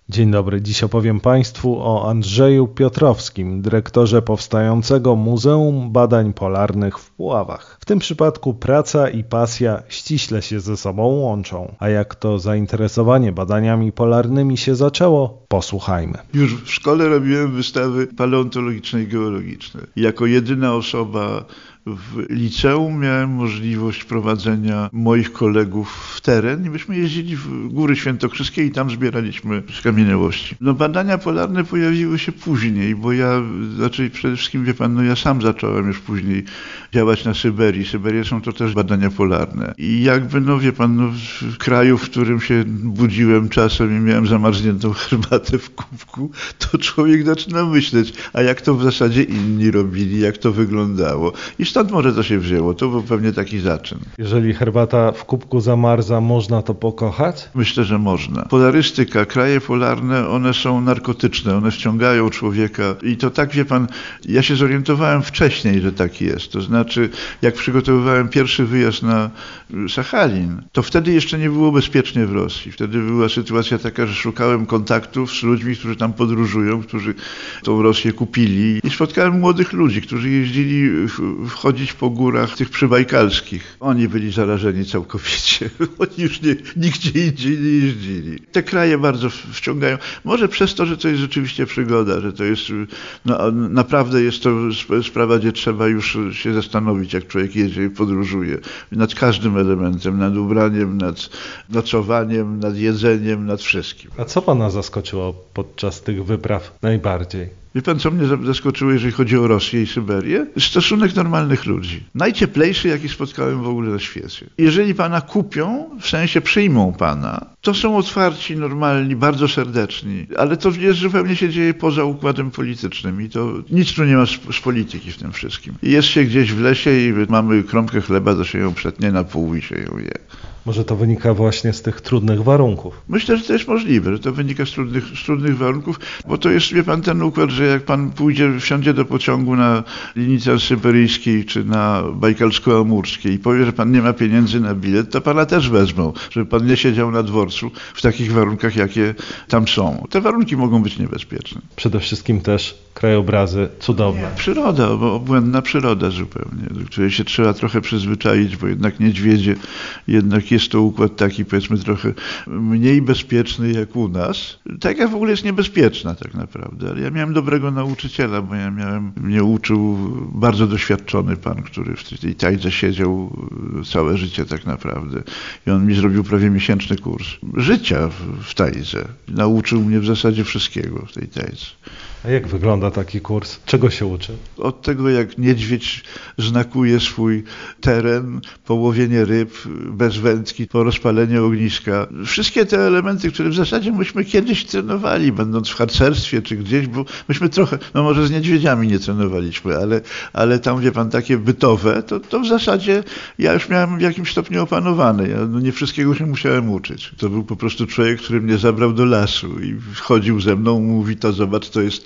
Dzień dobry, dziś opowiem Państwu o Andrzeju Piotrowskim, dyrektorze powstającego Muzeum Badań Polarnych w Puławach. W tym przypadku praca i pasja ściśle się ze sobą łączą. A jak to zainteresowanie badaniami polarnymi się zaczęło? Posłuchajmy. Już w szkole robiłem wystawy paleontologiczne i geologiczne. Jako jedyna osoba w liceum miałem możliwość prowadzenia moich kolegów w teren i myśmy jeździli w Góry Świętokrzyskie i tam zbieraliśmy skamieniałości. Badania polarne pojawiły się później, bo przede wszystkim, wie pan, ja sam zacząłem już później działać na Syberii. Syberia są to też badania polarne. I wie pan, w kraju, w którym się budziłem czasem i miałem zamarzniętą herbatę w kubku, to człowiek zaczyna myśleć, a jak to w zasadzie inni robili, jak to wyglądało. I stąd może to się wzięło, to był pewnie taki zaczyn. Jeżeli herbata w kubku zamarza, można to pokochać? Myślę, że można. Polarystyka, kraje polarne, one są narkotyczne, one wciągają człowieka i to tak, wie pan, ja się zorientowałem wcześniej, że tak jest. To znaczy, jak przygotowywałem pierwszy wyjazd na Sachalin, to wtedy jeszcze nie było bezpiecznie w Rosji. Wtedy była sytuacja taka, że szukałem kontaktów z ludźmi, którzy tam podróżują, którzy tą Rosję kupili i spotkałem młodych ludzi, którzy jeździli chodzić po górach tych przybajkalskich. Oni byli zarażeni całkowicie. Oni już nigdzie indziej nie jeździli. Te kraje bardzo wciągają. Może przez to, że to jest rzeczywiście przygoda, że to jest, naprawdę jest to sprawa, gdzie trzeba już się zastanowić, jak człowiek jedzie i podróżuje. Nad każdym elementem, nad ubraniem, nad nocowaniem, nad jedzeniem, nad wszystkim. A co pana zaskoczyło podczas tych wypraw najbardziej? Wie pan, co mnie zaskoczyło, jeżeli chodzi o Rosję i Syberię? Stosunek normalnych ludzi. Najcieplejszy, jaki spotkałem w ogóle na świecie. Jeżeli pana kupią, w sensie przyjmą pana, to są otwarci, normalni, bardzo serdeczni. Ale to zupełnie się dzieje poza układem politycznym i to nic tu nie ma z polityki w tym wszystkim. Jest się gdzieś w lesie i mamy kromkę chleba, to się ją przetnie na pół i się ją je. Może to wynika właśnie z tych trudnych warunków? Myślę, że to jest możliwe, że to wynika z trudnych warunków, bo to jest, wie pan, ten układ, że jak pan wsiądzie do pociągu na linii transsyberyjskiej czy na bajkalsko-amurskiej i powie, że pan nie ma pieniędzy na bilet, to pana też wezmą, żeby pan nie siedział na dworcu w takich warunkach, jakie tam są. Te warunki mogą być niebezpieczne. Przede wszystkim też krajobrazy cudowne. Przyroda, obłędna przyroda zupełnie, do której się trzeba trochę przyzwyczaić, bo jednak niedźwiedzie, jednak jest to układ taki, powiedzmy, trochę mniej bezpieczny jak u nas. Taka w ogóle jest niebezpieczna tak naprawdę, ale ja miałem dobrego nauczyciela, bo mnie uczył bardzo doświadczony pan, który w tej tajdze siedział całe życie tak naprawdę. I on mi zrobił prawie miesięczny kurs życia w tajdze. Nauczył mnie w zasadzie wszystkiego w tej tajdze. A jak wygląda taki kurs? Czego się uczy? Od tego, jak niedźwiedź znakuje swój teren, po łowienie ryb bez wędki, po rozpalenie ogniska. Wszystkie te elementy, które w zasadzie myśmy kiedyś trenowali, będąc w harcerstwie czy gdzieś, bo myśmy trochę, może z niedźwiedziami nie trenowaliśmy, ale tam, wie pan, takie bytowe, to w zasadzie ja już miałem w jakimś stopniu opanowane. Ja nie wszystkiego się musiałem uczyć. To był po prostu człowiek, który mnie zabrał do lasu i chodził ze mną, mówi, to zobacz, to jest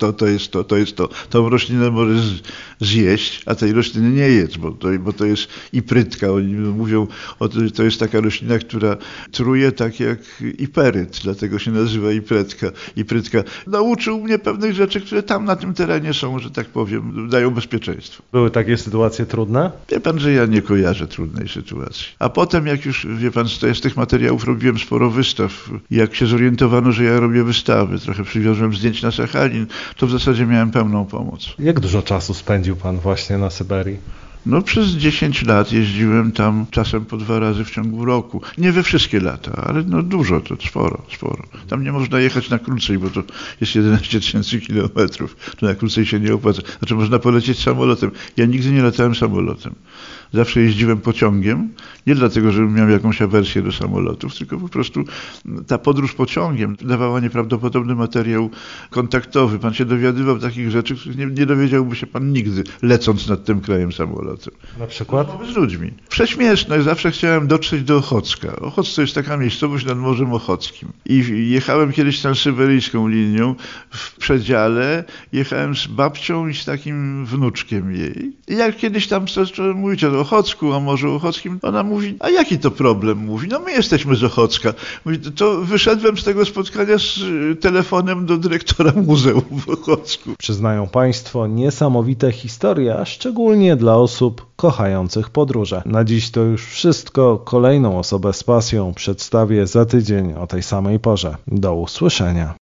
to. Tą roślinę możesz zjeść, a tej rośliny nie jedz, bo to jest iprytka. Oni mówią, to jest taka roślina, która truje tak jak iperyt, dlatego się nazywa iprytka. Nauczył mnie pewnych rzeczy, które tam na tym terenie są, że tak powiem, dają bezpieczeństwo. Były takie sytuacje trudne? Wie pan, że ja nie kojarzę trudnej sytuacji. A potem, jak już, wie pan, z tych materiałów robiłem sporo wystaw. Jak się zorientowano, że ja robię wystawy, trochę przywiozłem zdjęć na Sachalin, to w zasadzie miałem pełną pomoc. Jak dużo czasu spędził pan właśnie na Syberii? Przez 10 lat jeździłem tam czasem po 2 razy w ciągu roku. Nie we wszystkie lata, ale dużo, to sporo. Tam nie można jechać na krócej, bo to jest 11 000 kilometrów. To na krócej się nie opłaca. Znaczy można polecieć samolotem. Ja nigdy nie latałem samolotem. Zawsze jeździłem pociągiem, nie dlatego, żebym miał jakąś awersję do samolotów, tylko po prostu ta podróż pociągiem dawała nieprawdopodobny materiał kontaktowy. Pan się dowiadywał takich rzeczy, których nie dowiedziałby się pan nigdy, lecąc nad tym krajem samolotem. o tym. Na przykład? Rozmowy z ludźmi. Prześmieszne, zawsze chciałem dotrzeć do Ochocka. Ochocko to jest taka miejscowość nad Morzem Ochockim. I jechałem kiedyś tam syberyjską linią. W przedziale jechałem z babcią i z takim wnuczkiem jej. I jak kiedyś tam zacząłem mówić o Ochocku, o Morzu Ochockim, ona mówi, a jaki to problem? Mówi, no my jesteśmy z Ochocka. Mówi, to wyszedłem z tego spotkania z telefonem do dyrektora muzeum w Ochocku. Przyznają Państwo niesamowite historie, a szczególnie dla osób kochających podróże. Na dziś to już wszystko. Kolejną osobę z pasją przedstawię za tydzień o tej samej porze. Do usłyszenia.